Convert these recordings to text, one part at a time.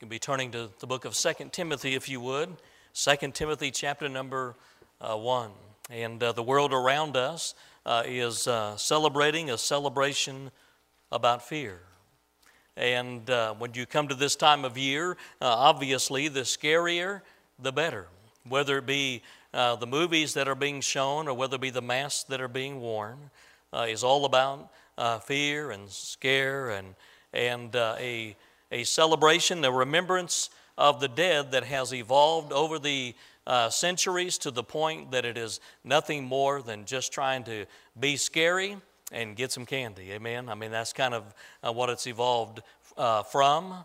You can be turning to the book of 2 Timothy if you would. 2 Timothy chapter number 1. And the world around us is celebrating a celebration about fear. And when you come to this time of year, obviously the scarier, the better. Whether it be the movies that are being shown or whether it be the masks that are being worn, is all about fear and scare and a celebration, a remembrance of the dead that has evolved over the centuries to the point that it is nothing more than just trying to be scary and get some candy. Amen? I mean, that's kind of what it's evolved from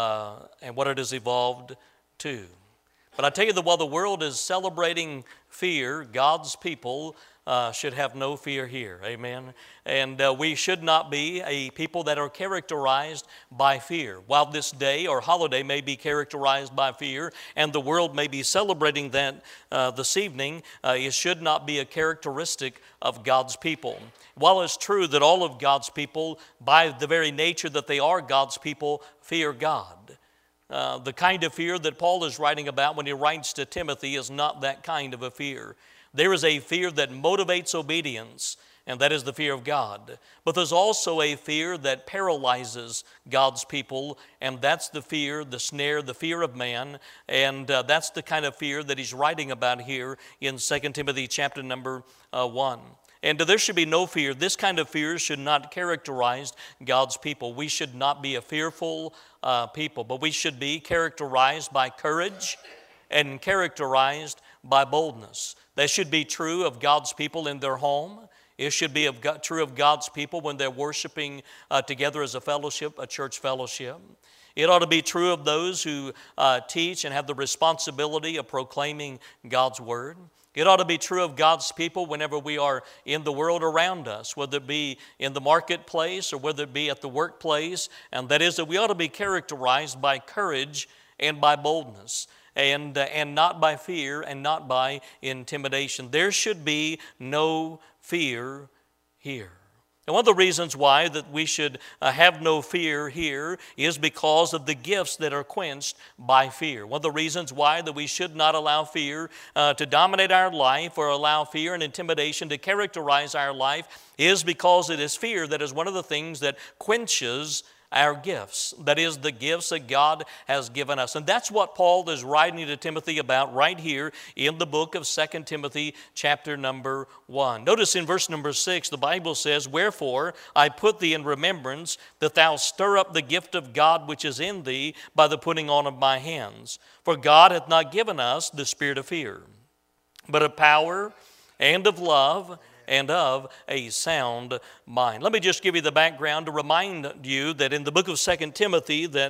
and what it has evolved to. But I tell you that while the world is celebrating fear, God's people should have no fear here. Amen? And we should not be a people that are characterized by fear. While this day or holiday may be characterized by fear, and the world may be celebrating that this evening, it should not be a characteristic of God's people. While it's true that all of God's people, by the very nature that they are God's people, fear God, the kind of fear that Paul is writing about when he writes to Timothy is not that kind of a fear. There is a fear that motivates obedience, and that is the fear of God. But there's also a fear that paralyzes God's people, and that's the fear, the snare, the fear of man, and that's the kind of fear that he's writing about here in 2 Timothy chapter number 1. And there should be no fear. This kind of fear should not characterize God's people. We should not be a fearful people, but we should be characterized by courage and characterized by boldness. That should be true of God's people in their home. It should be true of God's people when they're worshiping together as a fellowship, a church fellowship. It ought to be true of those who teach and have the responsibility of proclaiming God's word. It ought to be true of God's people whenever we are in the world around us, whether it be in the marketplace or whether it be at the workplace, and that is that we ought to be characterized by courage and by boldness, and not by fear and not by intimidation. There should be no fear here. And one of the reasons why that we should have no fear here is because of the gifts that are quenched by fear. One of the reasons why that we should not allow fear to dominate our life or allow fear and intimidation to characterize our life is because it is fear that is one of the things that quenches our gifts, that is the gifts that God has given us. And that's what Paul is writing to Timothy about right here in the book of 2 Timothy chapter number 1. Notice in verse number 6, the Bible says, "Wherefore I put thee in remembrance that thou stir up the gift of God which is in thee by the putting on of my hands. For God hath not given us the spirit of fear, but of power and of love and of a sound mind." Let me just give you the background to remind you that in the book of 2 Timothy that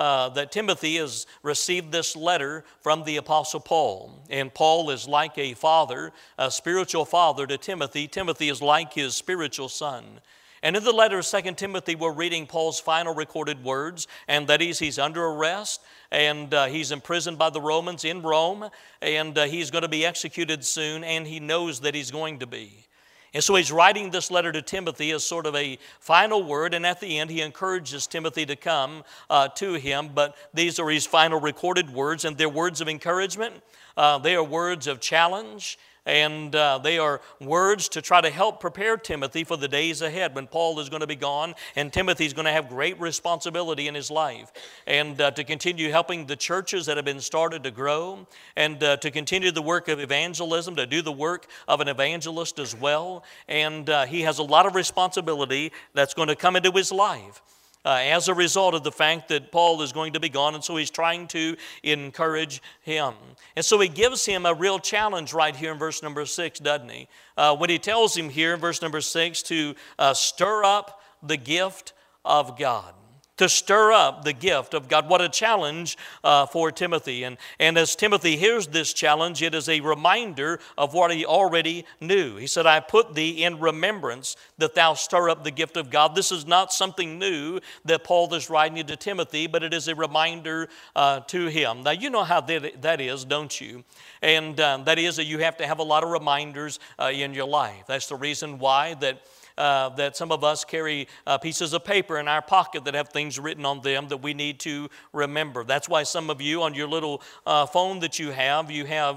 Timothy has received this letter from the Apostle Paul. And Paul is like a father, a spiritual father to Timothy. Timothy is like his spiritual son. And in the letter of 2 Timothy, we're reading Paul's final recorded words, and that is he's under arrest, and he's imprisoned by the Romans in Rome, and he's going to be executed soon, and he knows that he's going to be. And so he's writing this letter to Timothy as sort of a final word, and at the end he encourages Timothy to come to him. But these are his final recorded words, and they're words of encouragement. They are words of challenge, and they are words to try to help prepare Timothy for the days ahead when Paul is going to be gone, and Timothy's going to have great responsibility in his life, and to continue helping the churches that have been started to grow, and to continue the work of evangelism, to do the work of an evangelist as well. And he has a lot of responsibility that's going to come into his life as a result of the fact that Paul is going to be gone, and so he's trying to encourage him. And so he gives him a real challenge right here in verse number 6, doesn't he? When he tells him here in verse number 6 to stir up the gift of God. To stir up the gift of God. What a challenge for Timothy. And as Timothy hears this challenge, it is a reminder of what he already knew. He said, "I put thee in remembrance that thou stir up the gift of God." This is not something new that Paul is writing to Timothy, but it is a reminder to him. Now, you know how that is, don't you? And that is that you have to have a lot of reminders in your life. That's the reason why that that some of us carry pieces of paper in our pocket that have things written on them that we need to remember. That's why some of you on your little phone that you have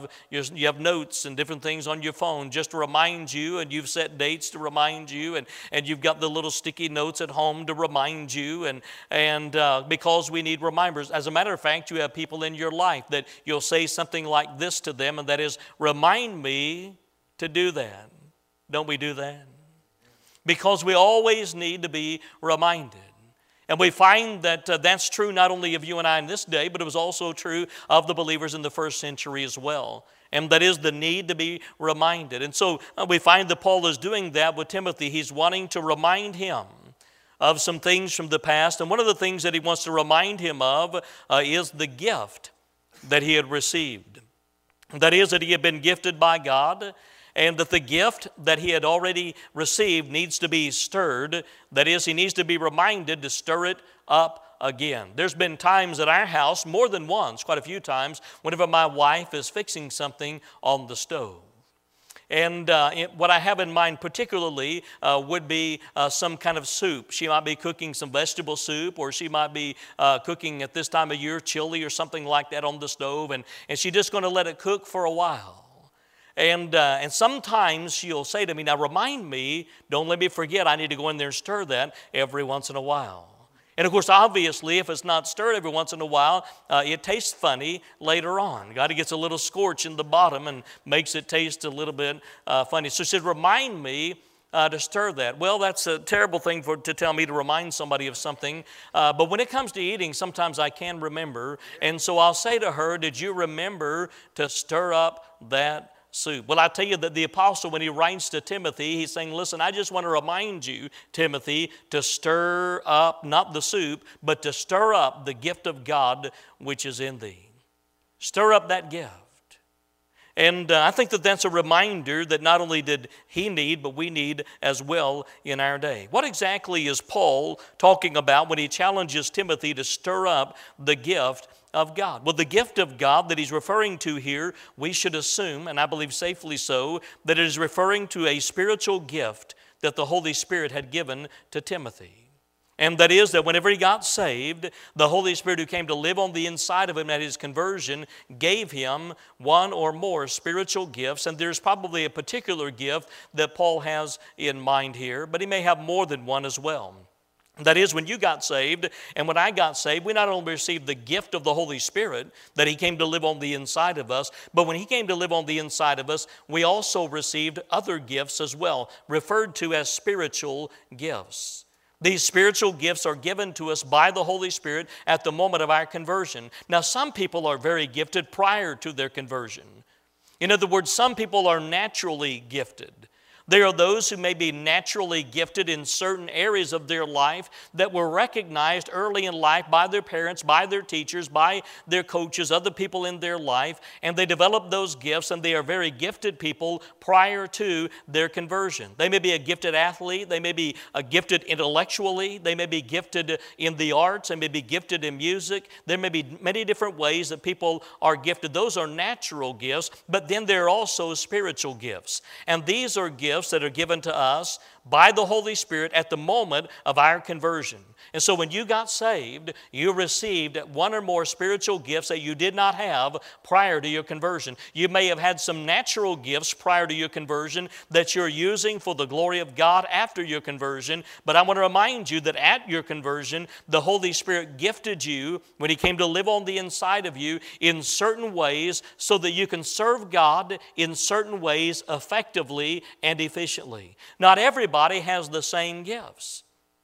notes and different things on your phone just to remind you, and you've set dates to remind you, and you've got the little sticky notes at home to remind you, and because we need reminders. As a matter of fact, you have people in your life that you'll say something like this to them, and that is, remind me to do that. Don't we do that? Because we always need to be reminded. And we find that that's true not only of you and I in this day, but it was also true of the believers in the first century as well. And that is the need to be reminded. And so we find that Paul is doing that with Timothy. He's wanting to remind him of some things from the past. And one of the things that he wants to remind him of is the gift that he had received. That is, that he had been gifted by God, and that the gift that he had already received needs to be stirred. That is, he needs to be reminded to stir it up again. There's been times at our house, more than once, quite a few times, whenever my wife is fixing something on the stove. And what I have in mind particularly would be some kind of soup. She might be cooking some vegetable soup, or she might be cooking at this time of year chili or something like that on the stove, and she's just going to let it cook for a while. And sometimes she'll say to me, now remind me, don't let me forget, I need to go in there and stir that every once in a while. And of course, obviously, if it's not stirred every once in a while, it tastes funny later on. God gets a little scorch in the bottom and makes it taste a little bit funny. So she said, remind me to stir that. Well, that's a terrible thing to tell me to remind somebody of something. But when it comes to eating, sometimes I can remember. And so I'll say to her, did you remember to stir up that soup? Well, I tell you that the apostle, when he writes to Timothy, he's saying, listen, I just want to remind you, Timothy, to stir up, not the soup, but to stir up the gift of God which is in thee. Stir up that gift. And I think that that's a reminder that not only did he need, but we need as well in our day. What exactly is Paul talking about when he challenges Timothy to stir up the gift of God? Well, the gift of God that he's referring to here, we should assume, and I believe safely so, that it is referring to a spiritual gift that the Holy Spirit had given to Timothy. And that is that whenever he got saved, the Holy Spirit who came to live on the inside of him at his conversion gave him one or more spiritual gifts. And there's probably a particular gift that Paul has in mind here, but he may have more than one as well. That is, when you got saved and when I got saved, we not only received the gift of the Holy Spirit, that he came to live on the inside of us, but when he came to live on the inside of us, we also received other gifts as well, referred to as spiritual gifts. These spiritual gifts are given to us by the Holy Spirit at the moment of our conversion. Now, some people are very gifted prior to their conversion. In other words, some people are naturally gifted. There are those who may be naturally gifted in certain areas of their life that were recognized early in life by their parents, by their teachers, by their coaches, other people in their life, and they develop those gifts, and they are very gifted people prior to their conversion. They may be a gifted athlete, they may be gifted intellectually, they may be gifted in the arts, they may be gifted in music. There may be many different ways that people are gifted. Those are natural gifts, but then there are also spiritual gifts, and these are gifts that are given to us by the Holy Spirit at the moment of our conversion. And so when you got saved, you received one or more spiritual gifts that you did not have prior to your conversion. You may have had some natural gifts prior to your conversion that you're using for the glory of God after your conversion. But I want to remind you that at your conversion, the Holy Spirit gifted you when he came to live on the inside of you in certain ways so that you can serve God in certain ways effectively and efficiently. Not everybody has the same gifts.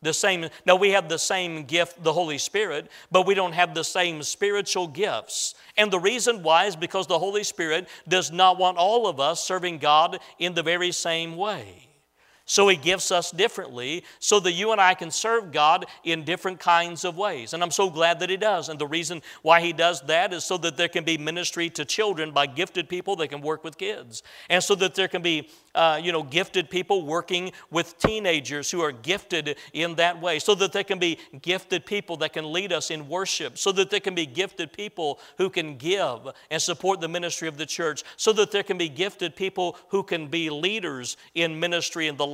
Now we have the same gift, the Holy Spirit, but we don't have the same spiritual gifts. And the reason why is because the Holy Spirit does not want all of us serving God in the very same way. So he gifts us differently so that you and I can serve God in different kinds of ways. And I'm so glad that he does. And the reason why he does that is so that there can be ministry to children by gifted people that can work with kids. And so that there can be gifted people working with teenagers who are gifted in that way. So that there can be gifted people that can lead us in worship. So that there can be gifted people who can give and support the ministry of the church. So that there can be gifted people who can be leaders in ministry in the life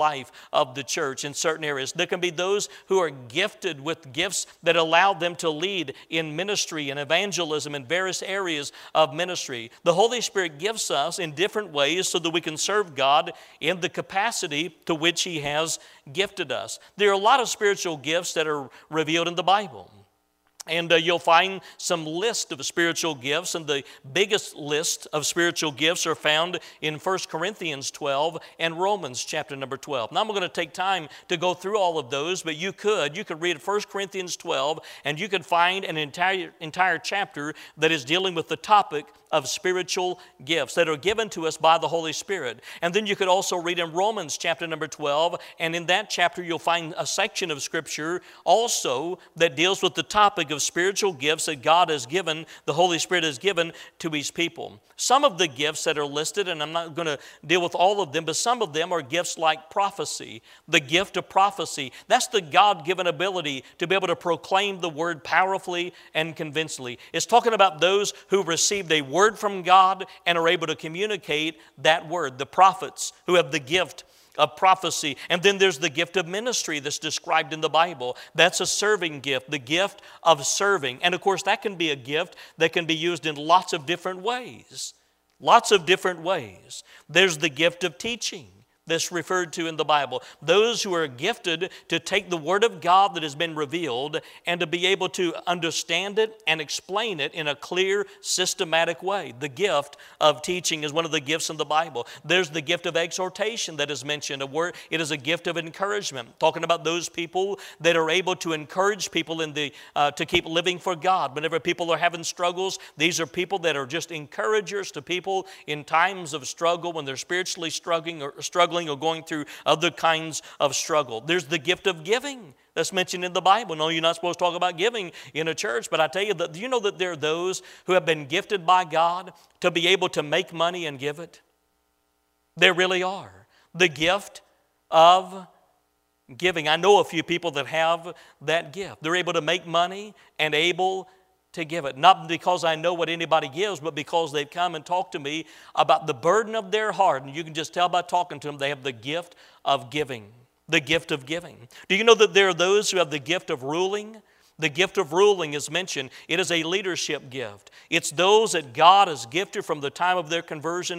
life of the church in certain areas. There can be those who are gifted with gifts that allow them to lead in ministry and evangelism in various areas of ministry. The Holy Spirit gives us in different ways so that we can serve God in the capacity to which He has gifted us. There are a lot of spiritual gifts that are revealed in the Bible. And you'll find some list of spiritual gifts, and the biggest list of spiritual gifts are found in 1 Corinthians 12 and Romans chapter number 12. Now I'm going to take time to go through all of those, but you could read 1 Corinthians 12, and you could find an entire chapter that is dealing with the topic of spiritual gifts that are given to us by the Holy Spirit. And then you could also read in Romans chapter number 12, and in that chapter you'll find a section of Scripture also that deals with the topic of spiritual gifts that God has given, the Holy Spirit has given to His people. Some of the gifts that are listed, and I'm not going to deal with all of them, but some of them are gifts like prophecy, the gift of prophecy. That's the God-given ability to be able to proclaim the word powerfully and convincingly. It's talking about those who received a word from God and are able to communicate that word, the prophets who have the gift of prophecy. And then there's the gift of ministry that's described in the Bible. That's a serving gift, the gift of serving. And of course, that can be a gift that can be used in lots of different ways. Lots of different ways. There's the gift of teaching that's referred to in the Bible. Those who are gifted to take the Word of God that has been revealed and to be able to understand it and explain it in a clear, systematic way. The gift of teaching is one of the gifts in the Bible. There's the gift of exhortation that is mentioned. It is a gift of encouragement, talking about those people that are able to encourage people to keep living for God. Whenever people are having struggles, these are people that are just encouragers to people in times of struggle when they're spiritually struggling or going through other kinds of struggle. There's the gift of giving that's mentioned in the Bible. No, you're not supposed to talk about giving in a church, but I tell you that, do you know that there are those who have been gifted by God to be able to make money and give it? There really are. The gift of giving. I know a few people that have that gift. They're able to make money and able to give it. Not because I know what anybody gives, but because they've come and talked to me about the burden of their heart. And you can just tell by talking to them, they have the gift of giving. The gift of giving. Do you know that there are those who have the gift of ruling? The gift of ruling is mentioned. It is a leadership gift. It's those that God has gifted from the time of their conversion.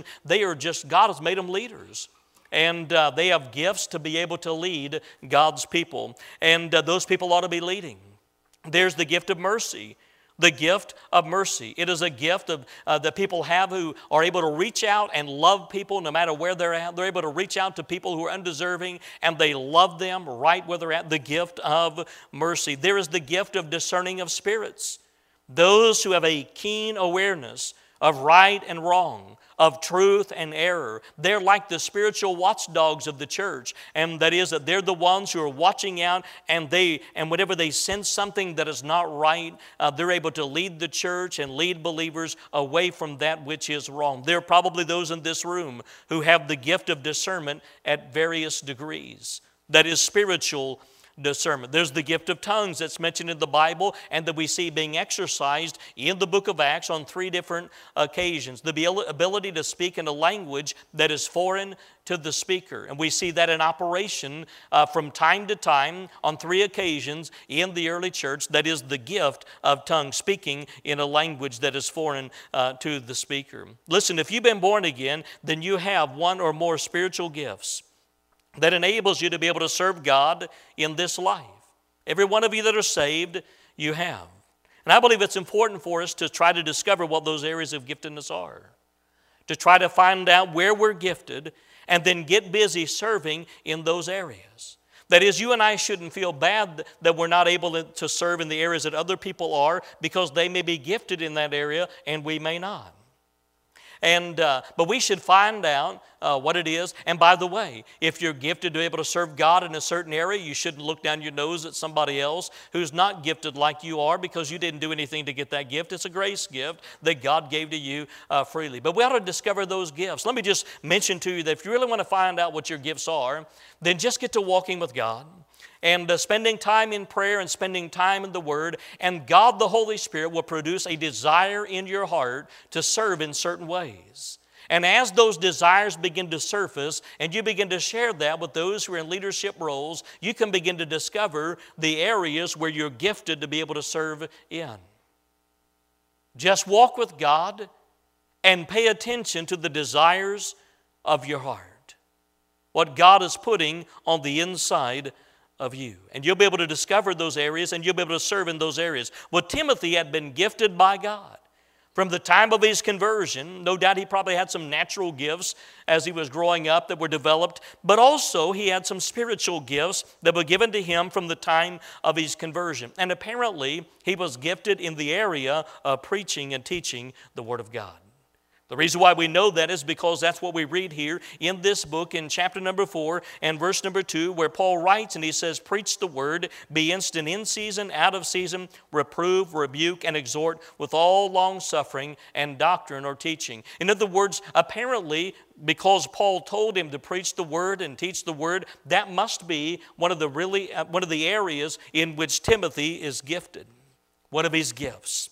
God has made them leaders. And they have gifts to be able to lead God's people. And those people ought to be leading. There's the gift of mercy. The gift of mercy. It is a gift that people have who are able to reach out and love people no matter where they're at. They're able to reach out to people who are undeserving and they love them right where they're at. The gift of mercy. There is the gift of discerning of spirits. Those who have a keen awareness of right and wrong, of truth and error. They're like the spiritual watchdogs of the church. And that is that they're the ones who are watching out, and whenever they sense something that is not right, they're able to lead the church and lead believers away from that which is wrong. There are probably those in this room who have the gift of discernment at various degrees. That is spiritual discernment. There's the gift of tongues that's mentioned in the Bible and that we see being exercised in the book of Acts on 3 different occasions. The ability to speak in a language that is foreign to the speaker. And we see that in operation from time to time on 3 occasions in the early church. That is the gift of tongues, speaking in a language that is foreign to the speaker. Listen, if you've been born again, then you have one or more spiritual gifts that enables you to be able to serve God in this life. Every one of you that are saved, you have. And I believe it's important for us to try to discover what those areas of giftedness are, to try to find out where we're gifted and then get busy serving in those areas. That is, you and I shouldn't feel bad that we're not able to serve in the areas that other people are because they may be gifted in that area and we may not. But we should find out what it is. And by the way, if you're gifted to be able to serve God in a certain area, you shouldn't look down your nose at somebody else who's not gifted like you are because you didn't do anything to get that gift. It's a grace gift that God gave to you freely. But we ought to discover those gifts. Let me just mention to you that if you really want to find out what your gifts are, then just get to walking with God. And spending time in prayer and spending time in the Word, and God the Holy Spirit will produce a desire in your heart to serve in certain ways. And as those desires begin to surface and you begin to share that with those who are in leadership roles, you can begin to discover the areas where you're gifted to be able to serve in. Just walk with God and pay attention to the desires of your heart, what God is putting on the inside of you. And you'll be able to discover those areas and you'll be able to serve in those areas. Well, Timothy had been gifted by God. From the time of his conversion, no doubt he probably had some natural gifts as he was growing up that were developed, but also he had some spiritual gifts that were given to him from the time of his conversion. And apparently, he was gifted in the area of preaching and teaching the Word of God. The reason why we know that is because that's what we read here in this book in chapter number 4 and verse number 2, where Paul writes and he says, "Preach the word, be instant in season, out of season, reprove, rebuke, and exhort with all long-suffering and doctrine or teaching." In other words, apparently, because Paul told him to preach the word and teach the word, that must be one of the areas in which Timothy is gifted, one of his gifts.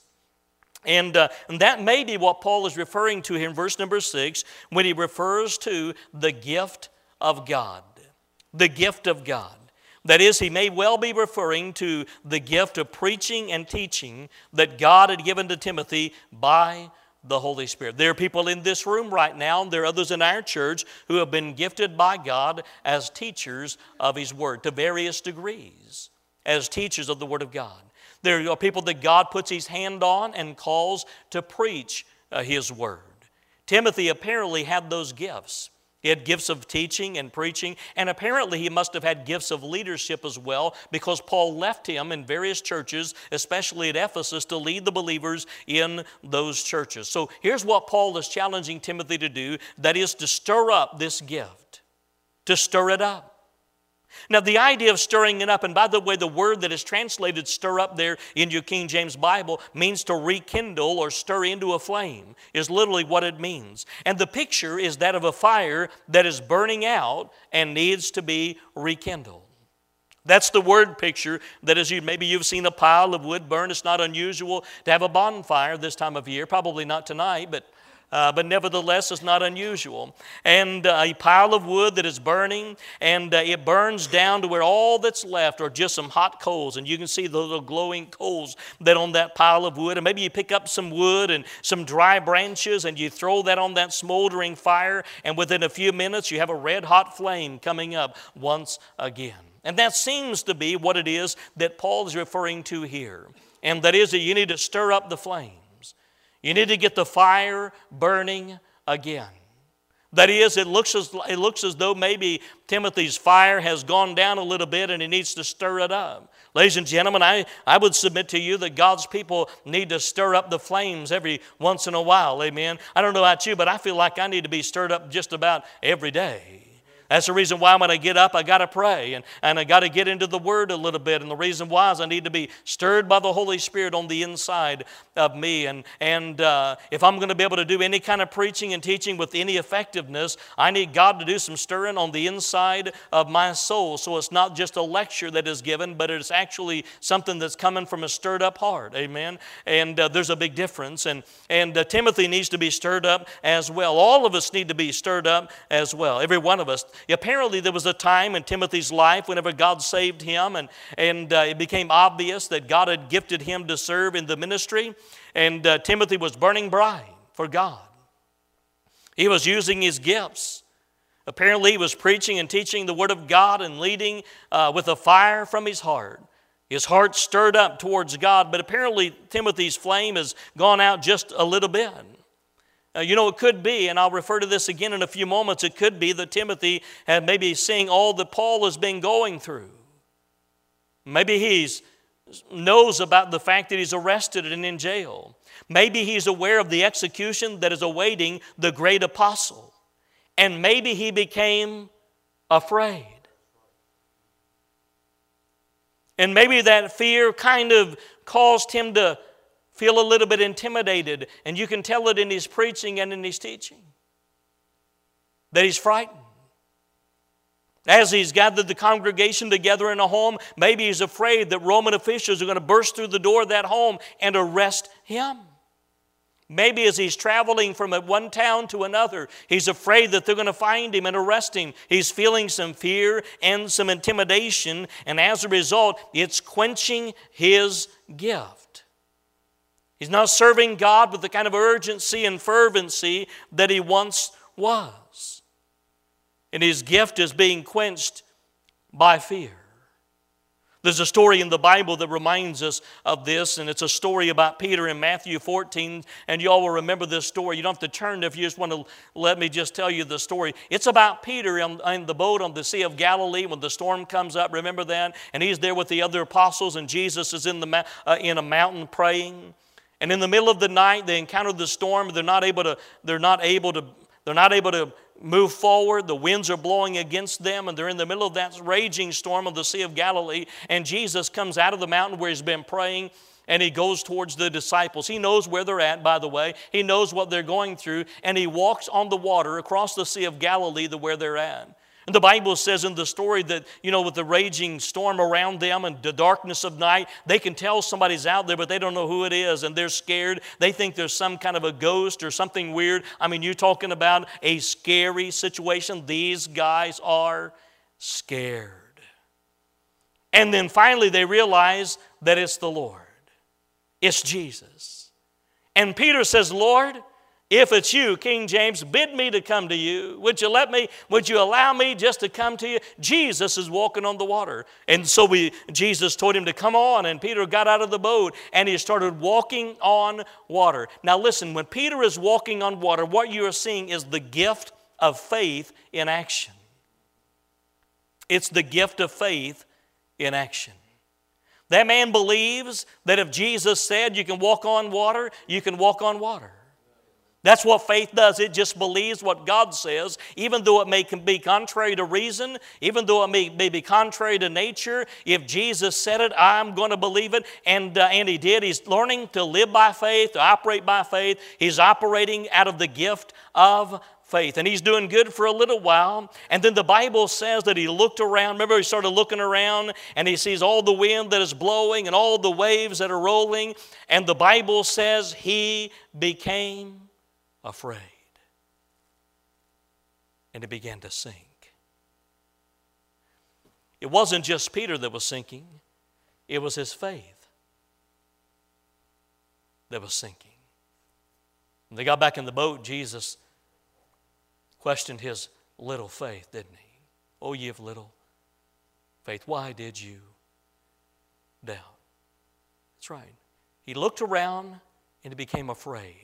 And that may be what Paul is referring to here in verse number 6 when he refers to the gift of God. The gift of God. That is, he may well be referring to the gift of preaching and teaching that God had given to Timothy by the Holy Spirit. There are people in this room right now, and there are others in our church who have been gifted by God as teachers of His Word to various degrees, as teachers of the Word of God. There are people that God puts His hand on and calls to preach His Word. Timothy apparently had those gifts. He had gifts of teaching and preaching, and apparently he must have had gifts of leadership as well, because Paul left him in various churches, especially at Ephesus, to lead the believers in those churches. So here's what Paul is challenging Timothy to do, that is to stir up this gift, to stir it up. Now, the idea of stirring it up, and by the way, the word that is translated stir up there in your King James Bible means to rekindle or stir into a flame, is literally what it means. And the picture is that of a fire that is burning out and needs to be rekindled. That's the word picture. That is, maybe you've seen a pile of wood burn. It's not unusual to have a bonfire this time of year, probably not tonight, but nevertheless, it's not unusual. And a pile of wood that is burning, and it burns down to where all that's left are just some hot coals. And you can see the little glowing coals that on that pile of wood. And maybe you pick up some wood and some dry branches, and you throw that on that smoldering fire, and within a few minutes, you have a red-hot flame coming up once again. And that seems to be what it is that Paul is referring to here. And that is that you need to stir up the flame. You need to get the fire burning again. That is, it looks as though maybe Timothy's fire has gone down a little bit and he needs to stir it up. Ladies and gentlemen, I would submit to you that God's people need to stir up the flames every once in a while. Amen. I don't know about you, but I feel like I need to be stirred up just about every day. That's the reason why when I get up, I got to pray, and I got to get into the Word a little bit. And the reason why is I need to be stirred by the Holy Spirit on the inside of me. And if I'm going to be able to do any kind of preaching and teaching with any effectiveness, I need God to do some stirring on the inside of my soul. So it's not just a lecture that is given, but it's actually something that's coming from a stirred up heart. Amen. And there's a big difference. And Timothy needs to be stirred up as well. All of us need to be stirred up as well. Every one of us. Apparently, there was a time in Timothy's life whenever God saved him, and it became obvious that God had gifted him to serve in the ministry, and Timothy was burning bright for God. He was using his gifts. Apparently, he was preaching and teaching the Word of God and leading with a fire from his heart. His heart stirred up towards God, but apparently Timothy's flame has gone out just a little bit. It could be, and I'll refer to this again in a few moments, it could be that Timothy had maybe seen all that Paul has been going through. Maybe he knows about the fact that he's arrested and in jail. Maybe he's aware of the execution that is awaiting the great apostle. And maybe he became afraid. And maybe that fear kind of caused him to feel a little bit intimidated, and you can tell it in his preaching and in his teaching, that he's frightened. As he's gathered the congregation together in a home, maybe he's afraid that Roman officials are going to burst through the door of that home and arrest him. Maybe as he's traveling from one town to another, he's afraid that they're going to find him and arrest him. He's feeling some fear and some intimidation, and as a result, it's quenching his gift. He's not serving God with the kind of urgency and fervency that he once was. And his gift is being quenched by fear. There's a story in the Bible that reminds us of this, and it's a story about Peter in Matthew 14, and you all will remember this story. You don't have to turn if you just want to let me just tell you the story. It's about Peter in the boat on the Sea of Galilee when the storm comes up, remember that? And he's there with the other apostles, and Jesus is in a mountain praying. And in the middle of the night, they encounter the storm. They're not able to move forward. The winds are blowing against them, and they're in the middle of that raging storm on the Sea of Galilee. And Jesus comes out of the mountain where he's been praying, and he goes towards the disciples. He knows where they're at, by the way. He knows what they're going through, and he walks on the water across the Sea of Galilee to where they're at. And the Bible says in the story that, with the raging storm around them and the darkness of night, they can tell somebody's out there, but they don't know who it is, and they're scared. They think there's some kind of a ghost or something weird. I mean, you're talking about a scary situation. These guys are scared. And then finally they realize that it's the Lord. It's Jesus. And Peter says, Lord, if it's you, King James, bid me to come to you. Would you allow me just to come to you? Jesus is walking on the water. And so Jesus told him to come on, and Peter got out of the boat, and he started walking on water. Now listen, when Peter is walking on water, what you are seeing is the gift of faith in action. It's the gift of faith in action. That man believes that if Jesus said you can walk on water, you can walk on water. That's what faith does. It just believes what God says, even though it may be contrary to reason, even though it may be contrary to nature. If Jesus said it, I'm going to believe it. And he did. He's learning to live by faith, to operate by faith. He's operating out of the gift of faith. And he's doing good for a little while. And then the Bible says that he looked around. Remember, he started looking around, and he sees all the wind that is blowing and all the waves that are rolling. And the Bible says he became afraid. And he began to sink. It wasn't just Peter that was sinking. It was his faith that was sinking. When they got back in the boat, Jesus questioned his little faith, didn't he? Oh, ye of little faith, why did you doubt? That's right. He looked around and he became afraid.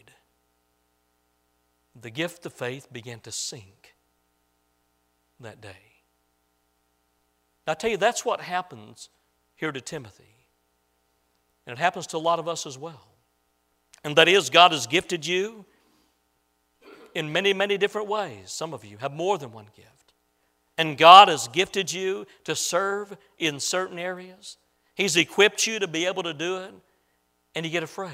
The gift of faith began to sink that day. Now, I tell you, that's what happens here to Timothy. And it happens to a lot of us as well. And that is, God has gifted you in many, many different ways. Some of you have more than one gift. And God has gifted you to serve in certain areas. He's equipped you to be able to do it. And you get afraid.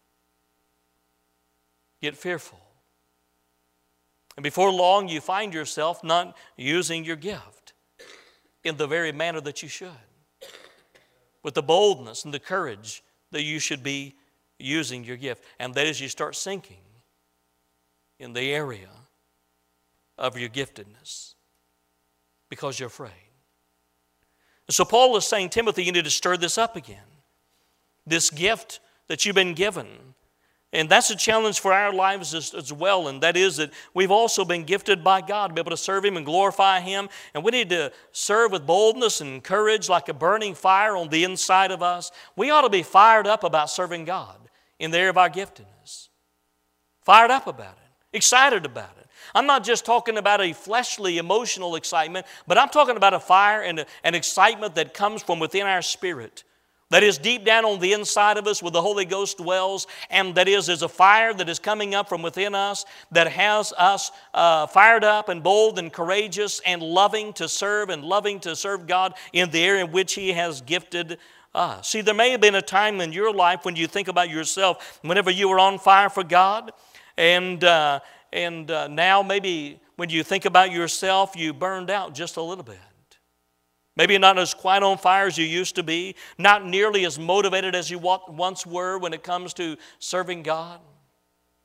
Get fearful. And before long, you find yourself not using your gift in the very manner that you should, with the boldness and the courage that you should be using your gift. And that is, you start sinking in the area of your giftedness because you're afraid. And so Paul is saying, Timothy, you need to stir this up again. This gift that you've been given. And that's a challenge for our lives as well, and that is that we've also been gifted by God to be able to serve Him and glorify Him, and we need to serve with boldness and courage like a burning fire on the inside of us. We ought to be fired up about serving God in the area of our giftedness. Fired up about it, excited about it. I'm not just talking about a fleshly, emotional excitement, but I'm talking about a fire and an excitement that comes from within our spirit. That is deep down on the inside of us where the Holy Ghost dwells, and that is a fire that is coming up from within us that has us fired up and bold and courageous and loving to serve God in the area in which He has gifted us. See, there may have been a time in your life when you think about yourself, whenever you were on fire for God, and now maybe when you think about yourself, you burned out just a little bit. Maybe not as quite on fire as you used to be, not nearly as motivated as you once were when it comes to serving God.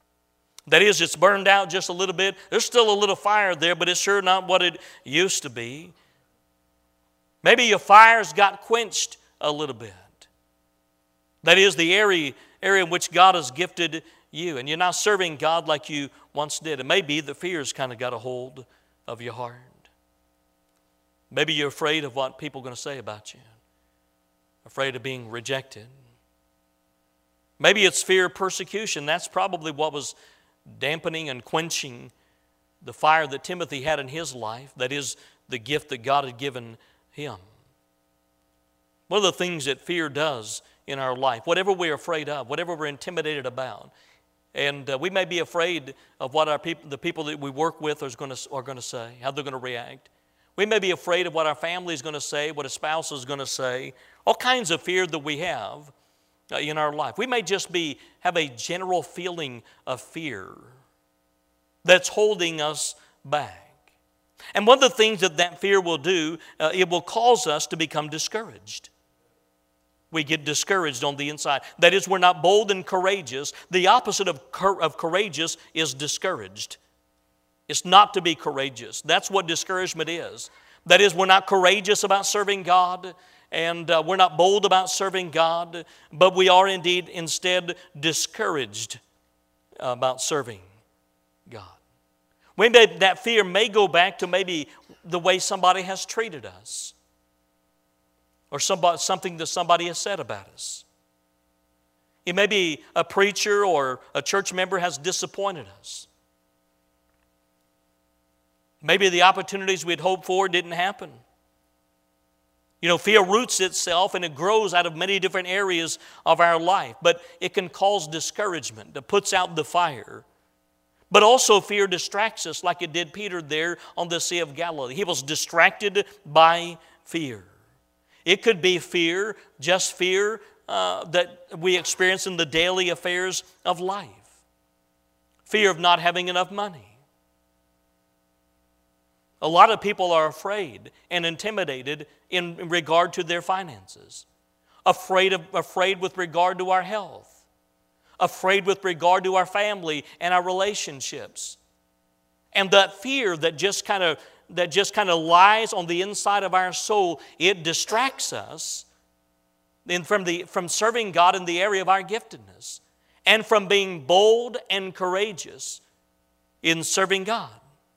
That is, it's burned out just a little bit. There's still a little fire there, but it's sure not what it used to be. Maybe your fires got quenched a little bit. That is the area in which God has gifted you, and you're not serving God like you once did. It may be the fears kind of got a hold of your heart. Maybe you're afraid of what people are going to say about you, afraid of being rejected. Maybe it's fear of persecution. That's probably what was dampening and quenching the fire that Timothy had in his life. That is the gift that God had given him. One of the things that fear does in our life, whatever we're afraid of, whatever we're intimidated about, and we may be afraid of what the people that we work with are going to say, how they're going to react. We may be afraid of what our family is going to say, what a spouse is going to say, all kinds of fear that we have in our life. We may just have a general feeling of fear that's holding us back. And one of the things that fear will do, it will cause us to become discouraged. We get discouraged on the inside. That is, we're not bold and courageous. The opposite of courageous is discouraged. It's not to be courageous. That's what discouragement is. That is, we're not courageous about serving God, and we're not bold about serving God, but we are instead discouraged about serving God. That fear may go back to maybe the way somebody has treated us, or something that somebody has said about us. It may be a preacher or a church member has disappointed us. Maybe the opportunities we'd hoped for didn't happen. You know, fear roots itself and it grows out of many different areas of our life, but it can cause discouragement. It puts out the fire. But also fear distracts us like it did Peter there on the Sea of Galilee. He was distracted by fear. It could be fear, just fear that we experience in the daily affairs of life. Fear of not having enough money. A lot of people are afraid and intimidated in regard to their finances. Afraid with regard to our health. Afraid with regard to our family and our relationships. And that fear that just kind of lies on the inside of our soul, it distracts us from serving God in the area of our giftedness and from being bold and courageous in serving God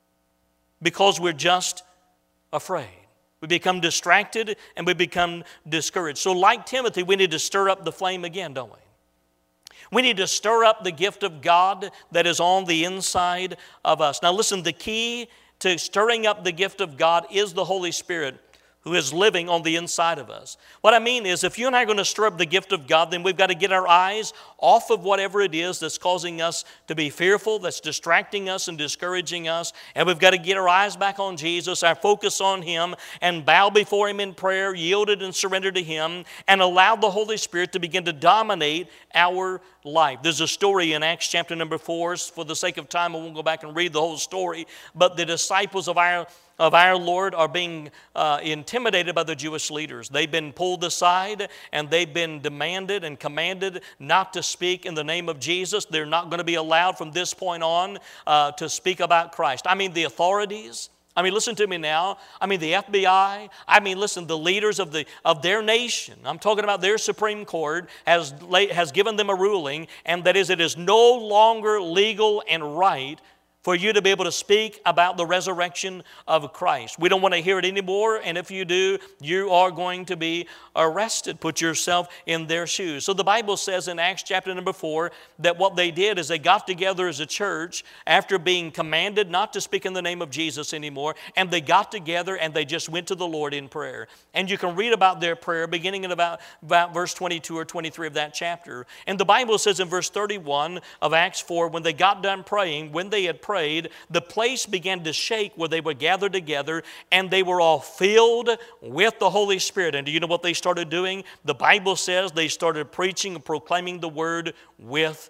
because we're just afraid. We become distracted and we become discouraged. So like Timothy, we need to stir up the flame again, don't we? We need to stir up the gift of God that is on the inside of us. Now listen, the key to stirring up the gift of God is the Holy Spirit who is living on the inside of us. What I mean is, if you and I are going to stir up the gift of God, then we've got to get our eyes off of whatever it is that's causing us to be fearful, that's distracting us and discouraging us, and we've got to get our eyes back on Jesus, our focus on Him, and bow before Him in prayer, yielded and surrendered to Him, and allow the Holy Spirit to begin to dominate our life. There's a story in Acts chapter number 4. For the sake of time, I won't go back and read the whole story, but the disciples of our Lord are being intimidated by the Jewish leaders. They've been pulled aside and they've been demanded and commanded not to speak in the name of Jesus. They're not going to be allowed from this point on to speak about Christ. I mean, the authorities. I mean, listen to me now. I mean, the FBI. I mean, listen, the leaders of their nation. I'm talking about their Supreme Court has given them a ruling, and that is, it is no longer legal and right for you to be able to speak about the resurrection of Christ. We don't want to hear it anymore, and if you do, you are going to be arrested. Put yourself in their shoes. So the Bible says in Acts chapter number 4 that what they did is they got together as a church after being commanded not to speak in the name of Jesus anymore, and they got together and they just went to the Lord in prayer. And you can read about their prayer beginning in about verse 22 or 23 of that chapter. And the Bible says in verse 31 of Acts 4, when they got done praying, when they had prayed, the place began to shake where they were gathered together, and they were all filled with the Holy Spirit. And do you know what they started doing? The Bible says they started preaching and proclaiming the word with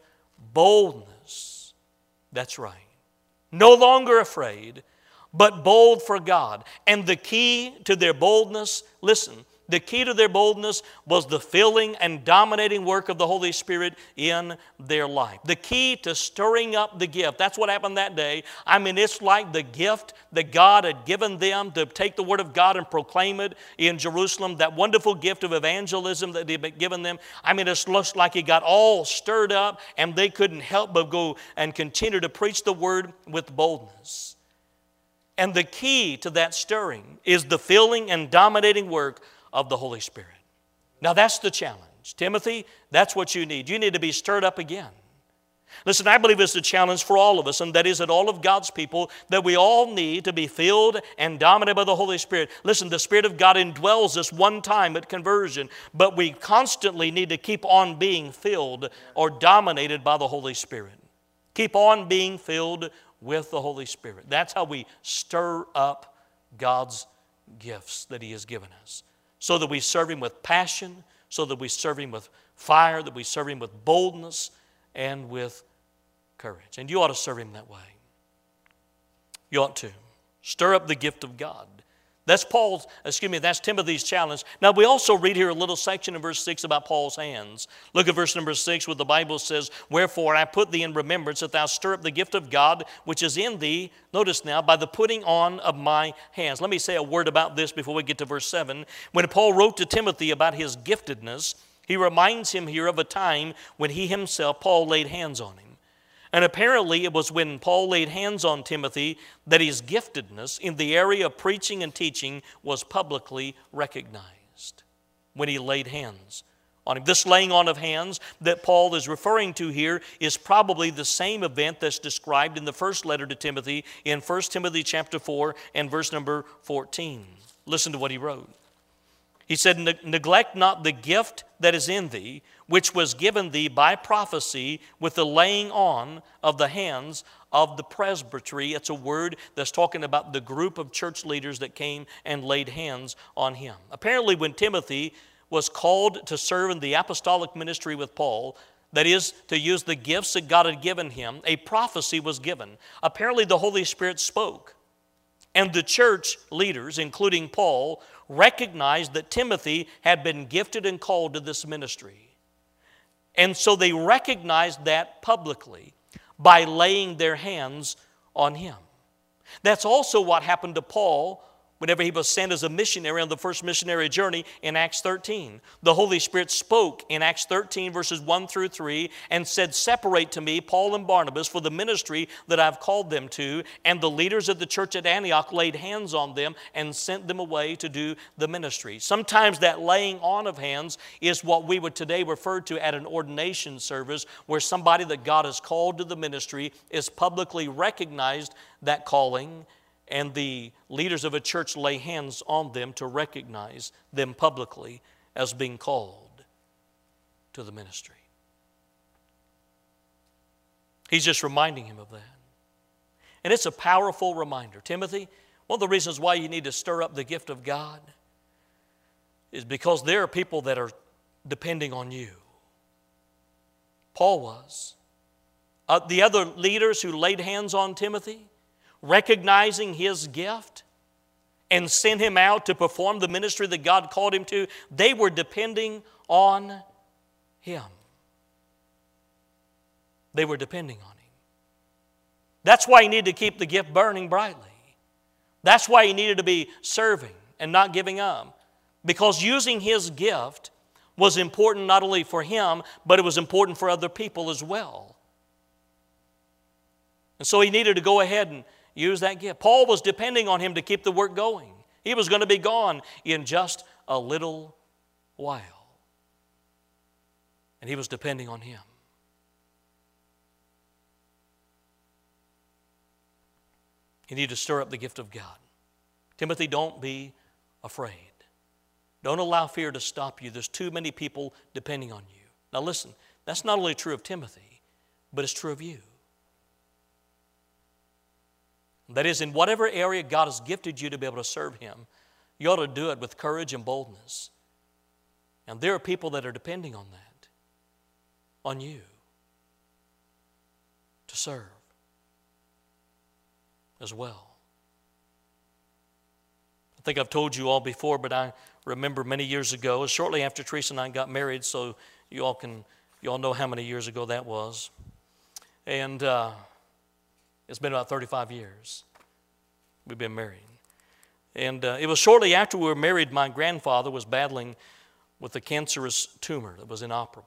boldness. That's right. No longer afraid, but bold for God. And the key to their boldness, listen, The key to their boldness was the filling and dominating work of the Holy Spirit in their life. The key to stirring up the gift. That's what happened that day. I mean, it's like the gift that God had given them to take the Word of God and proclaim it in Jerusalem. That wonderful gift of evangelism that He had given them. I mean, it looks like it got all stirred up and they couldn't help but go and continue to preach the Word with boldness. And the key to that stirring is the filling and dominating work of the Holy Spirit. Now that's the challenge. Timothy, that's what you need. You need to be stirred up again. Listen, I believe it's a challenge for all of us, and that is that all of God's people, that we all need to be filled and dominated by the Holy Spirit. Listen, the Spirit of God indwells us one time at conversion, but we constantly need to keep on being filled or dominated by the Holy Spirit. Keep on being filled with the Holy Spirit. That's how we stir up God's gifts that He has given us. So that we serve Him with passion, so that we serve Him with fire, that we serve Him with boldness and with courage. And you ought to serve Him that way. You ought to. Stir up the gift of God. That's Timothy's challenge. Now we also read here a little section in verse 6 about Paul's hands. Look at verse number 6 where the Bible says, "Wherefore I put thee in remembrance that thou stir up the gift of God which is in thee," notice now, "by the putting on of my hands." Let me say a word about this before we get to verse 7. When Paul wrote to Timothy about his giftedness, he reminds him here of a time when he himself, Paul, laid hands on him. And apparently it was when Paul laid hands on Timothy that his giftedness in the area of preaching and teaching was publicly recognized. When he laid hands on him. This laying on of hands that Paul is referring to here is probably the same event that's described in the first letter to Timothy in 1 Timothy chapter 4 and verse number 14. Listen to what he wrote. He said, "Neglect not the gift that is in thee, which was given thee by prophecy with the laying on of the hands of the presbytery." It's a word that's talking about the group of church leaders that came and laid hands on him. Apparently when Timothy was called to serve in the apostolic ministry with Paul, that is, to use the gifts that God had given him, a prophecy was given. Apparently the Holy Spirit spoke. And the church leaders, including Paul, recognized that Timothy had been gifted and called to this ministry. And so they recognized that publicly by laying their hands on him. That's also what happened to Paul whenever he was sent as a missionary on the first missionary journey in Acts 13. The Holy Spirit spoke in Acts 13 verses 1 through 3 and said, "Separate to me Paul and Barnabas for the ministry that I've called them to." And the leaders of the church at Antioch laid hands on them and sent them away to do the ministry. Sometimes that laying on of hands is what we would today refer to at an ordination service, where somebody that God has called to the ministry is publicly recognized that calling, and the leaders of a church lay hands on them to recognize them publicly as being called to the ministry. He's just reminding him of that. And it's a powerful reminder. Timothy, one of the reasons why you need to stir up the gift of God is because there are people that are depending on you. Paul was. The other leaders who laid hands on Timothy, recognizing his gift and sent him out to perform the ministry that God called him to, they were depending on him. They were depending on him. That's why he needed to keep the gift burning brightly. That's why he needed to be serving and not giving up. Because using his gift was important not only for him, but it was important for other people as well. And so he needed to go ahead and use that gift. Paul was depending on him to keep the work going. He was going to be gone in just a little while. And he was depending on him. You need to stir up the gift of God. Timothy, don't be afraid. Don't allow fear to stop you. There's too many people depending on you. Now listen, that's not only true of Timothy, but it's true of you. That is, in whatever area God has gifted you to be able to serve Him, you ought to do it with courage and boldness. And there are people that are depending on that, on you, to serve as well. think I've told you all before, but I remember many years ago, shortly after Teresa and I got married, so you all know how many years ago that was. And it's been about 35 years we've been married. And it was shortly after we were married, my grandfather was battling with a cancerous tumor that was inoperable.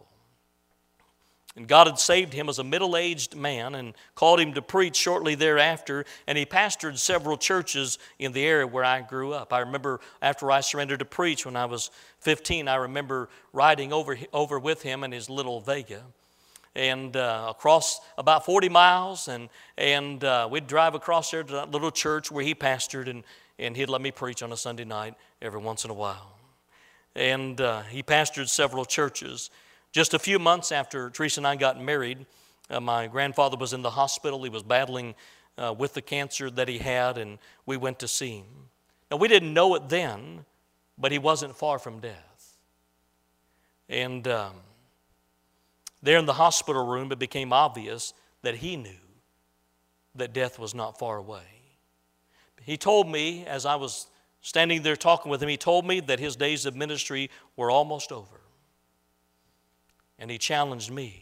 And God had saved him as a middle-aged man and called him to preach shortly thereafter, and he pastored several churches in the area where I grew up. I remember after I surrendered to preach when I was 15, I remember riding over with him in his little Vega, and across about 40 miles, and we'd drive across there to that little church where he pastored, and he'd let me preach on a Sunday night every once in a while. And he pastored several churches. Just a few months after Teresa and I got married, my grandfather was in the hospital. He was battling with the cancer that he had, and we went to see him. Now, we didn't know it then, but he wasn't far from death. And there in the hospital room, it became obvious that he knew that death was not far away. He told me, as I was standing there talking with him, he told me that his days of ministry were almost over. And he challenged me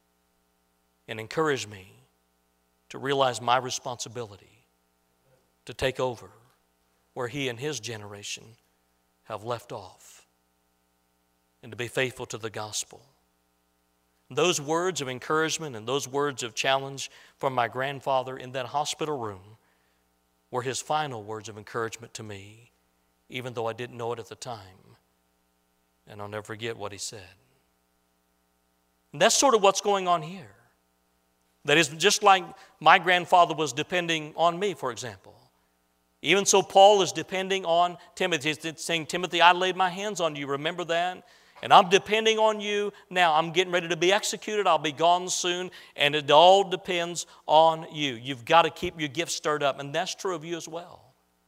and encouraged me to realize my responsibility to take over where he and his generation have left off and to be faithful to the gospel. Those words of encouragement and those words of challenge from my grandfather in that hospital room were his final words of encouragement to me, even though I didn't know it at the time. And I'll never forget what he said. And that's sort of what's going on here. That is just like my grandfather was depending on me, for example. Even so, Paul is depending on Timothy. He's saying, Timothy, I laid my hands on you. Remember that? And I'm depending on you now. I'm getting ready to be executed. I'll be gone soon. And it all depends on you. You've got to keep your gifts stirred up. And that's true of you as well.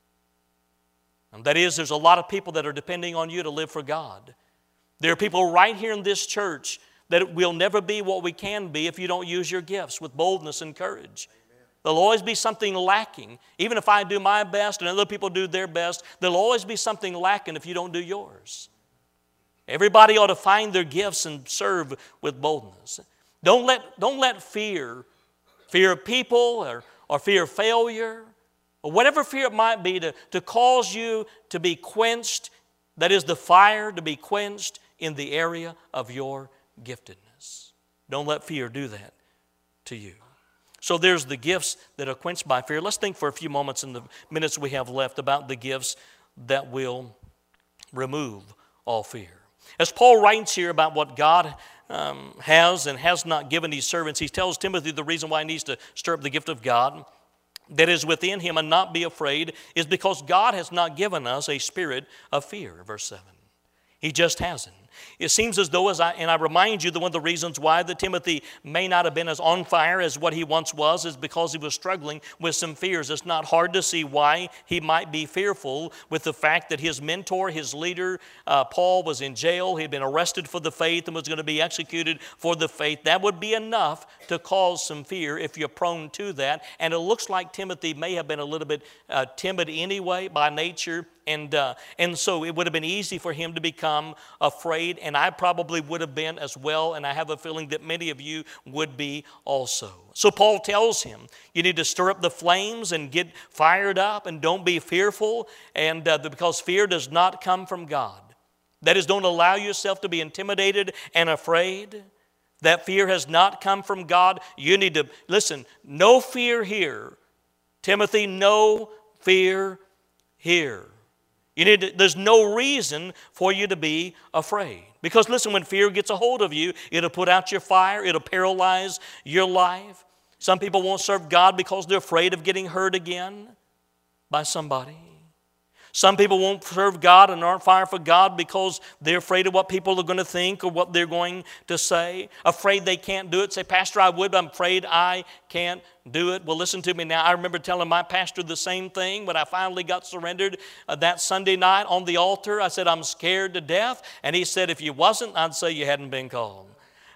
And that is, there's a lot of people that are depending on you to live for God. There are people right here in this church that will never be what we can be if you don't use your gifts with boldness and courage. Amen. There'll always be something lacking. Even if I do my best and other people do their best, there'll always be something lacking if you don't do yours. Everybody ought to find their gifts and serve with boldness. Don't let fear of people or fear of failure, or whatever fear it might be to cause you to be quenched, that is the fire to be quenched in the area of your giftedness. Don't let fear do that to you. So there's the gifts that are quenched by fear. Let's think for a few moments in the minutes we have left about the gifts that will remove all fear. As Paul writes here about what God has and has not given these servants, he tells Timothy the reason why he needs to stir up the gift of God that is within him and not be afraid is because God has not given us a spirit of fear, verse 7. He just hasn't. It seems as though, I remind you that one of the reasons why that Timothy may not have been as on fire as what he once was is because he was struggling with some fears. It's not hard to see why he might be fearful with the fact that his mentor, his leader, Paul, was in jail. He had been arrested for the faith and was going to be executed for the faith. That would be enough to cause some fear if you're prone to that. And it looks like Timothy may have been a little bit timid anyway by nature. And so it would have been easy for him to become afraid, and I probably would have been as well, and I have a feeling that many of you would be also. So Paul tells him, you need to stir up the flames and get fired up, and don't be fearful, and because fear does not come from God. That is, don't allow yourself to be intimidated and afraid. That fear has not come from God. You need to, listen, no fear here. Timothy, no fear here. There's no reason for you to be afraid. Because listen, when fear gets a hold of you, it'll put out your fire, it'll paralyze your life. Some people won't serve God because they're afraid of getting hurt again by somebody. Some people won't serve God and aren't fire for God because they're afraid of what people are going to think or what they're going to say. Afraid they can't do it. Say, Pastor, I would, but I'm afraid I can't do it. Well, listen to me now. I remember telling my pastor the same thing when I finally got surrendered that Sunday night on the altar. I said, I'm scared to death. And he said, if you wasn't, I'd say you hadn't been called.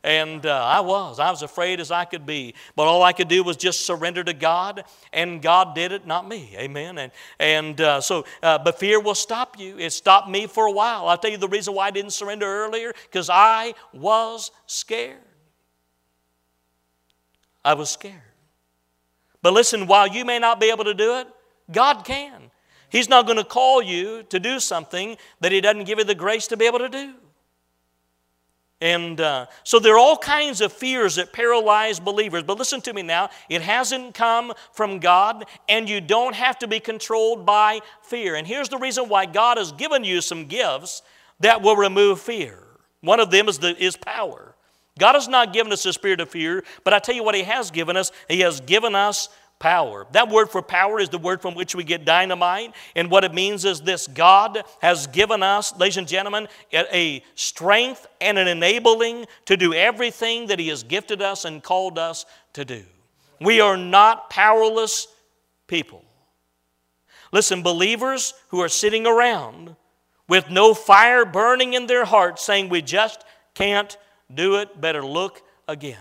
And I was afraid as I could be. But all I could do was just surrender to God, and God did it, not me. Amen. But fear will stop you. It stopped me for a while. I'll tell you the reason why I didn't surrender earlier, because I was scared. I was scared. But listen, while you may not be able to do it, God can. He's not going to call you to do something that He doesn't give you the grace to be able to do. And so there are all kinds of fears that paralyze believers. But listen to me now. It hasn't come from God, and you don't have to be controlled by fear. And here's the reason why God has given you some gifts that will remove fear. One of them is power. God has not given us a spirit of fear, but I tell you what He has given us. He has given us power. That word for power is the word from which we get dynamite. And what it means is this: God has given us, ladies and gentlemen, a strength and an enabling to do everything that He has gifted us and called us to do. We are not powerless people. Listen, believers who are sitting around with no fire burning in their hearts saying we just can't do it, better look again.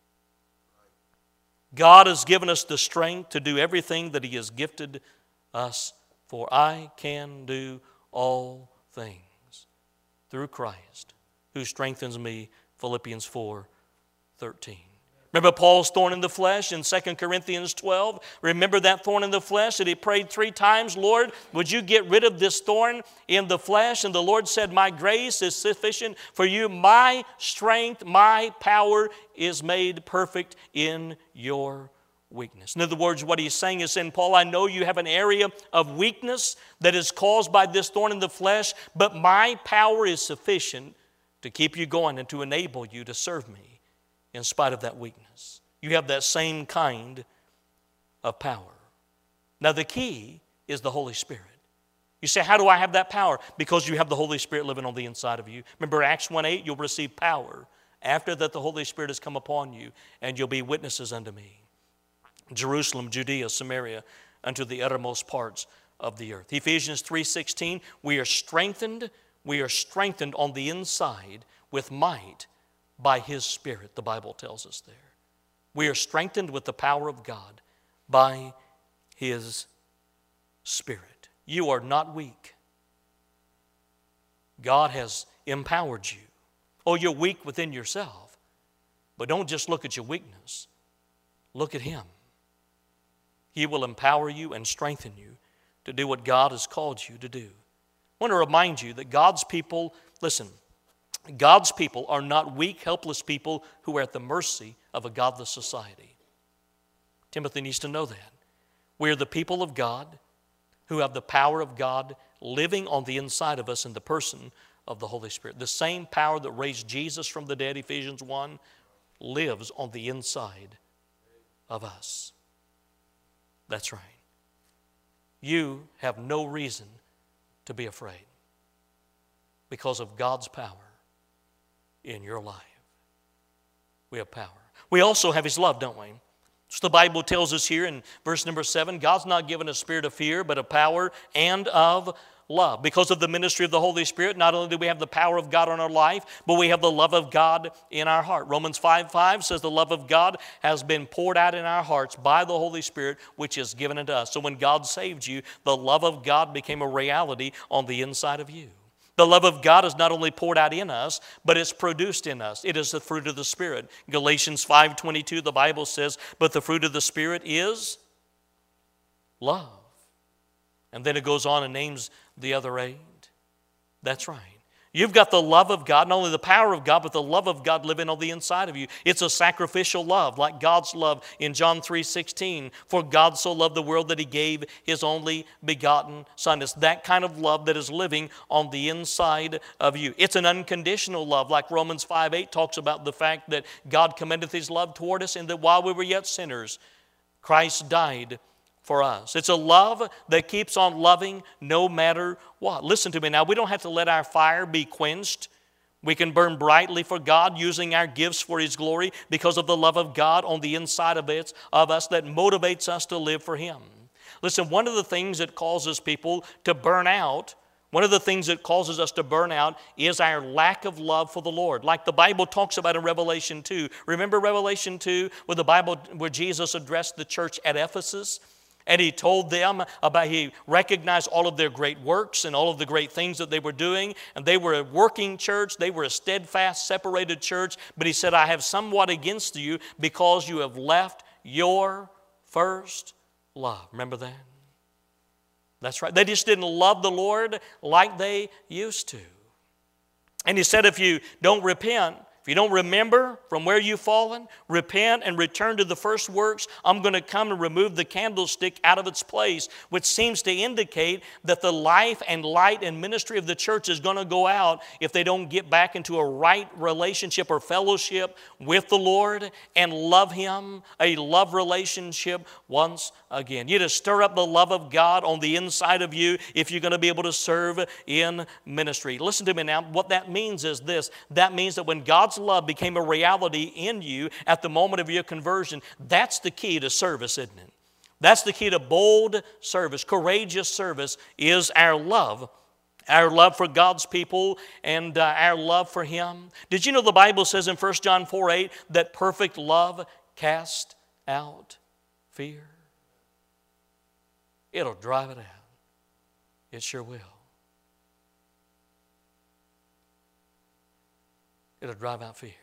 God has given us the strength to do everything that He has gifted us for. I can do all things through Christ who strengthens me, Philippians 4:13. Remember Paul's thorn in the flesh in 2 Corinthians 12? Remember that thorn in the flesh that he prayed 3 times, Lord, would you get rid of this thorn in the flesh? And the Lord said, my grace is sufficient for you. My strength, my power is made perfect in your weakness. In other words, what he's saying is saying, Paul, I know you have an area of weakness that is caused by this thorn in the flesh, but my power is sufficient to keep you going and to enable you to serve me in spite of that weakness. You have that same kind of power. Now the key is the Holy Spirit. You say, how do I have that power? Because you have the Holy Spirit living on the inside of you. Remember Acts 1:8, you'll receive power after that the Holy Spirit has come upon you, and you'll be witnesses unto me. Jerusalem, Judea, Samaria, unto the uttermost parts of the earth. Ephesians 3:16, we are strengthened on the inside with might by His Spirit, the Bible tells us there. We are strengthened with the power of God by His Spirit. You are not weak. God has empowered you. Oh, you're weak within yourself, but don't just look at your weakness. Look at Him. He will empower you and strengthen you to do what God has called you to do. I want to remind you that God's people, listen, God's people are not weak, helpless people who are at the mercy of a godless society. Timothy needs to know that. We are the people of God who have the power of God living on the inside of us in the person of the Holy Spirit. The same power that raised Jesus from the dead, Ephesians 1, lives on the inside of us. That's right. You have no reason to be afraid because of God's power in your life. We have power. We also have His love, don't we? So the Bible tells us here in verse number 7, God's not given a spirit of fear, but of power and of love. Because of the ministry of the Holy Spirit, not only do we have the power of God in our life, but we have the love of God in our heart. Romans 5:5 says the love of God has been poured out in our hearts by the Holy Spirit, which is given unto us. So when God saved you, the love of God became a reality on the inside of you. The love of God is not only poured out in us, but it's produced in us. It is the fruit of the Spirit. Galatians 5:22, the Bible says, but the fruit of the Spirit is love. And then it goes on and names the other 8. That's right. You've got the love of God, not only the power of God, but the love of God living on the inside of you. It's a sacrificial love, like God's love in John 3:16. For God so loved the world that He gave His only begotten Son. It's that kind of love that is living on the inside of you. It's an unconditional love, like Romans 5:8 talks about the fact that God commendeth His love toward us, and that while we were yet sinners, Christ died for us. It's a love that keeps on loving no matter what. Listen to me now. We don't have to let our fire be quenched. We can burn brightly for God using our gifts for His glory because of the love of God on the inside of us that motivates us to live for Him. Listen, one of the things that causes people to burn out One of the things that causes us to burn out is our lack of love for the Lord. Like the Bible talks about in Revelation 2. Remember Revelation 2 where Jesus addressed the church at Ephesus? And he told them he recognized all of their great works and all of the great things that they were doing. And they were a working church. They were a steadfast, separated church. But he said, I have somewhat against you because you have left your first love. Remember that? That's right. They just didn't love the Lord like they used to. And he said, if you don't repent, if you don't remember from where you've fallen, repent and return to the first works, I'm going to come and remove the candlestick out of its place, which seems to indicate that the life and light and ministry of the church is going to go out if they don't get back into a right relationship or fellowship with the Lord and love Him, a love relationship once again. You just stir up the love of God on the inside of you if you're going to be able to serve in ministry. Listen to me now. What that means is this. That means that when God's love became a reality in you at the moment of your conversion, that's the key to service, isn't it? That's the key to bold service, courageous service is our love for God's people and our love for Him. Did you know the Bible says in 1 John 4:8 that perfect love casts out fear? It'll drive it out. It sure will. It'll drive out fear.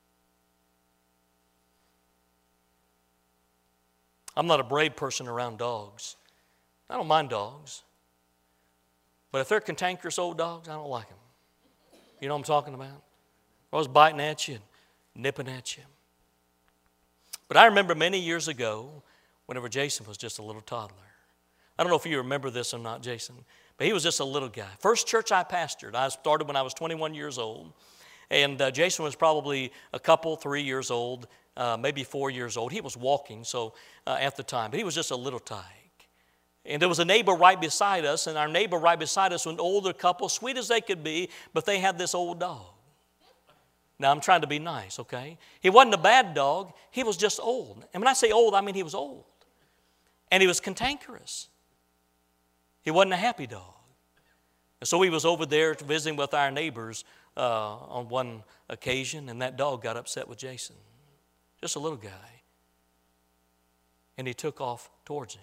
I'm not a brave person around dogs. I don't mind dogs. But if they're cantankerous old dogs, I don't like them. You know what I'm talking about? I was biting at you and nipping at you. But I remember many years ago, whenever Jason was just a little toddler. I don't know if you remember this or not, Jason, but he was just a little guy. First church I pastored, I started when I was 21 years old. And Jason was probably 3 years old, maybe 4 years old. He was walking at the time, but he was just a little tyke. And there was a neighbor right beside us, and our neighbor right beside us was an older couple, sweet as they could be, but they had this old dog. Now, I'm trying to be nice, okay? He wasn't a bad dog. He was just old. And when I say old, I mean he was old. And he was cantankerous. He wasn't a happy dog. And so he was over there visiting with our neighbors on one occasion, and that dog got upset with Jason. Just a little guy. And he took off towards him.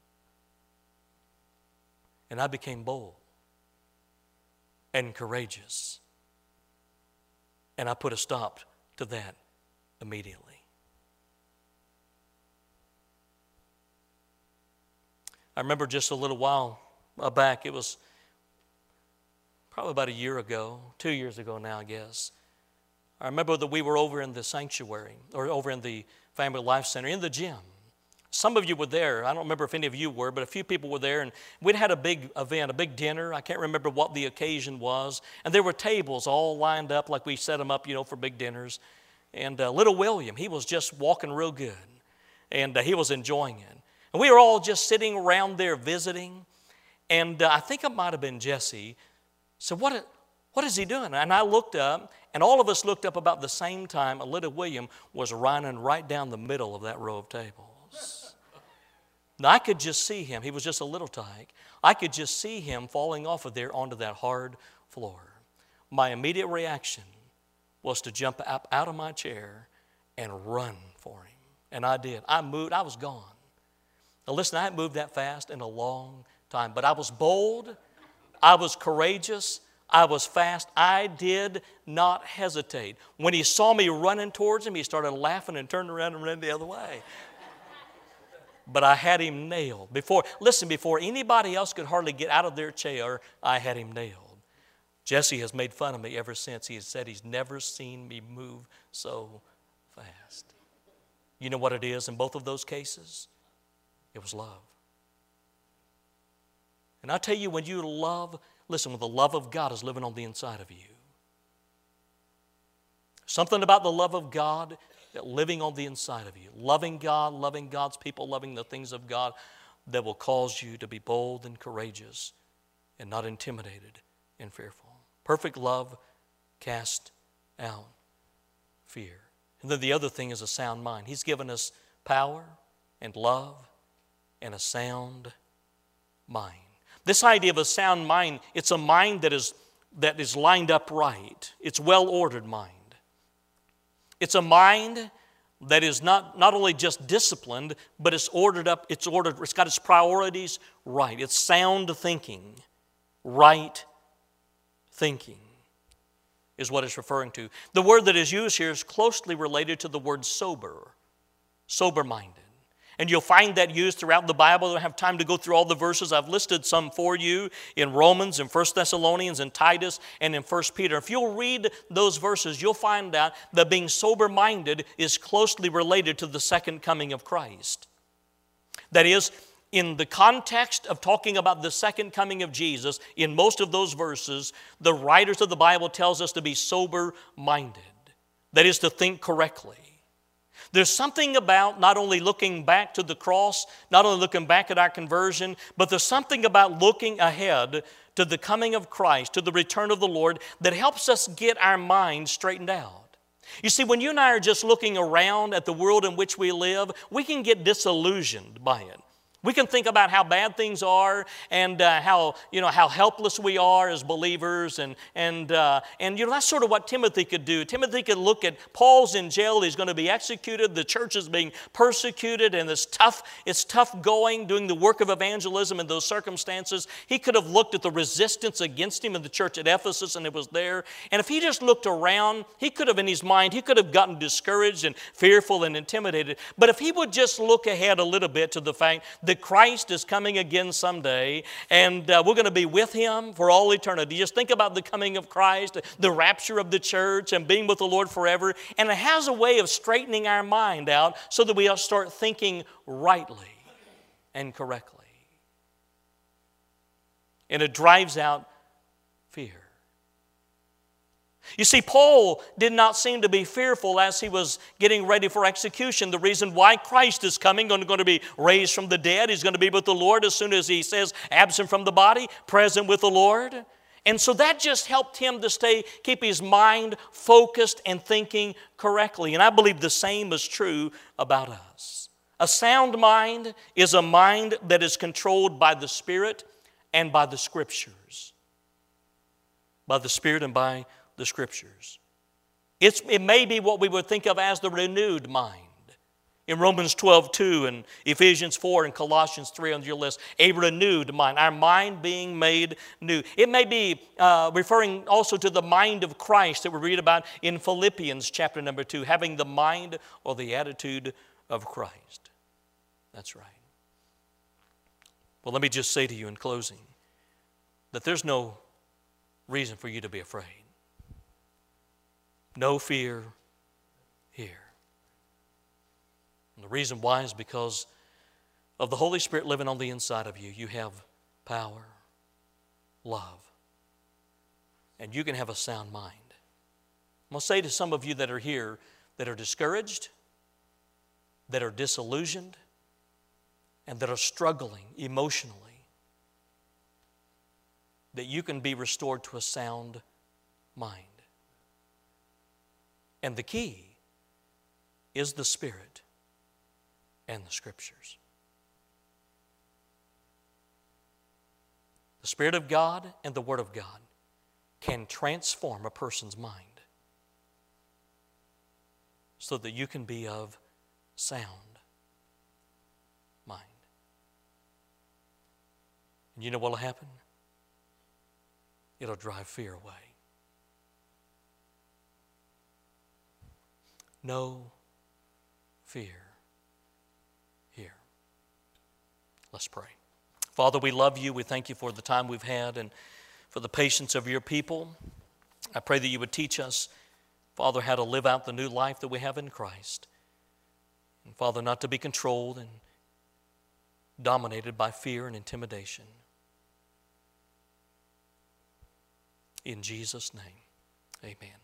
And I became bold and courageous. And I put a stop to that immediately. I remember just a little while back, it was probably about a year ago, 2 years ago now, I guess. I remember that we were over in the sanctuary, or over in the Family Life Center, in the gym. Some of you were there. I don't remember if any of you were, but a few people were there. And we'd had a big event, a big dinner. I can't remember what the occasion was. And there were tables all lined up like we set them up, for big dinners. And little William, he was just walking real good. And he was enjoying it. And we were all just sitting around there visiting. And I think it might have been Jesse. So what is he doing? And I looked up, and all of us looked up about the same time. And little William was running right down the middle of that row of tables. Now, I could just see him. He was just a little tyke. I could just see him falling off of there onto that hard floor. My immediate reaction was to jump up out of my chair and run for him. And I did. I moved. I was gone. Now, listen, I hadn't moved that fast in a long time. But I was bold. I was courageous. I was fast. I did not hesitate. When he saw me running towards him, he started laughing and turned around and ran the other way. But I had him nailed. Before anybody else could hardly get out of their chair, I had him nailed. Jesse has made fun of me ever since. He has said he's never seen me move so fast. You know what it is in both of those cases? It was love. And I tell you, when you love, listen, when the love of God is living on the inside of you, something about the love of God living on the inside of you, loving God, loving God's people, loving the things of God, that will cause you to be bold and courageous and not intimidated and fearful. Perfect love casts out fear. And then the other thing is a sound mind. He's given us power and love and a sound mind. This idea of a sound mind, it's a mind that is lined up right. It's well-ordered mind. It's a mind that is not only just disciplined, but it's ordered up, it's got its priorities right. It's sound thinking, right thinking is what it's referring to. The word that is used here is closely related to the word sober, sober-minded. And you'll find that used throughout the Bible. I don't have time to go through all the verses. I've listed some for you in Romans, in 1 Thessalonians, in Titus, and in 1 Peter. If you'll read those verses, you'll find out that being sober-minded is closely related to the second coming of Christ. That is, in the context of talking about the second coming of Jesus, in most of those verses, the writers of the Bible tells us to be sober-minded. That is, to think correctly. There's something about not only looking back to the cross, not only looking back at our conversion, but there's something about looking ahead to the coming of Christ, to the return of the Lord, that helps us get our minds straightened out. You see, when you and I are just looking around at the world in which we live, we can get disillusioned by it. We can think about how bad things are and how helpless we are as believers, and that's sort of what Timothy could do. Timothy could look at Paul's in jail; he's going to be executed. The church is being persecuted, and it's tough going, doing the work of evangelism in those circumstances. He could have looked at the resistance against him in the church at Ephesus, and it was there. And if he just looked around, he could have, in his mind, he could have gotten discouraged and fearful and intimidated. But if he would just look ahead a little bit to the fact that Christ is coming again someday, and we're going to be with Him for all eternity. Just think about the coming of Christ, the rapture of the church, and being with the Lord forever. And it has a way of straightening our mind out so that we start thinking rightly and correctly. And it drives out fear. You see, Paul did not seem to be fearful as he was getting ready for execution. The reason why Christ is coming, going to be raised from the dead. He's going to be with the Lord as soon as he says, absent from the body, present with the Lord. And so that just helped him to keep his mind focused and thinking correctly. And I believe the same is true about us. A sound mind is a mind that is controlled by the Spirit and by the Scriptures. By the Spirit and by the Scriptures. It may be what we would think of as the renewed mind. In Romans 12:2 and Ephesians 4 and Colossians 3 on your list, a renewed mind, our mind being made new. It may be referring also to the mind of Christ that we read about in Philippians chapter number 2, having the mind or the attitude of Christ. That's right. Well, let me just say to you in closing that there's no reason for you to be afraid. No fear here. And the reason why is because of the Holy Spirit living on the inside of you. You have power, love, and you can have a sound mind. I'm going to say to some of you that are here that are discouraged, that are disillusioned, and that are struggling emotionally, that you can be restored to a sound mind. And the key is the Spirit and the Scriptures. The Spirit of God and the Word of God can transform a person's mind so that you can be of sound mind. And you know what will happen? It'll drive fear away. No fear here. Let's pray. Father, we love you. We thank you for the time we've had and for the patience of your people. I pray that you would teach us, Father, how to live out the new life that we have in Christ. And Father, not to be controlled and dominated by fear and intimidation. In Jesus' name, amen.